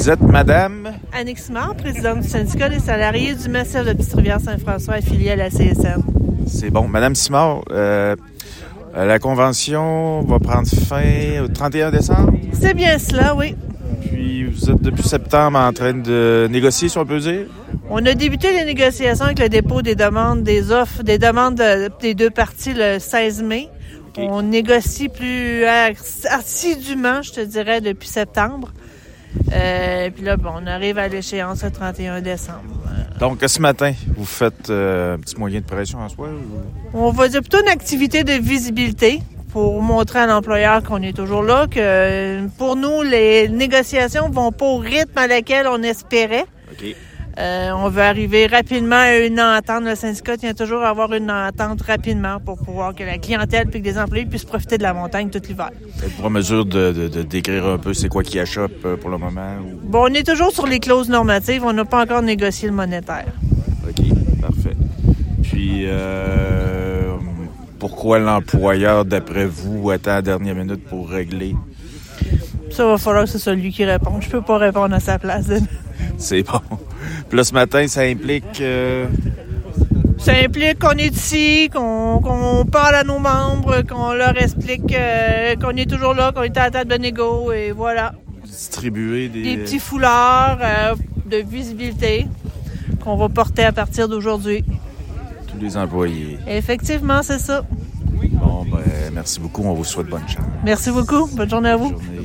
Vous êtes madame? Annick Simard, présidente du syndicat des salariés du Massif de Petite-Rivière-Saint-François, affilié à la CSN. C'est bon. Madame Simard, la convention va prendre fin au 31 décembre? C'est bien cela, oui. Puis vous êtes depuis septembre en train de négocier, si on peut dire? On a débuté les négociations avec le dépôt des demandes, des offres, des demandes des deux parties le 16 mai. Okay. On négocie plus assidûment, je te dirais, depuis septembre. Puis là, on arrive à l'échéance le 31 décembre. Donc, ce matin, vous faites un petit moyen de pression en soi? Ou... On va dire plutôt une activité de visibilité pour montrer à l'employeur qu'on est toujours là, que pour nous, les négociations vont pas au rythme à laquelle on espérait. Okay. On veut arriver rapidement à une entente. Le syndicat tient toujours à avoir une entente rapidement pour pouvoir que la clientèle et que les employés puissent profiter de la montagne tout l'hiver. Êtes-vous en mesure de décrire un peu c'est quoi qui achoppe pour le moment? Ou... Bon, on est toujours sur les clauses normatives. On n'a pas encore négocié le monétaire. OK, parfait. Puis, pourquoi l'employeur, d'après vous, attend à la dernière minute pour régler? Ça va falloir que c'est celui qui réponde. Je peux pas répondre à sa place. C'est bon. Puis là, ce matin, ça implique... Ça implique qu'on est ici, qu'on parle à nos membres, qu'on leur explique qu'on est toujours là, qu'on est à la table de négo, et voilà. Distribuer des petits foulards de visibilité qu'on va porter à partir d'aujourd'hui. Tous les employés. Effectivement, c'est ça. Bon, ben, merci beaucoup. On vous souhaite bonne chance. Merci beaucoup. Bonne journée à vous. Bonne journée.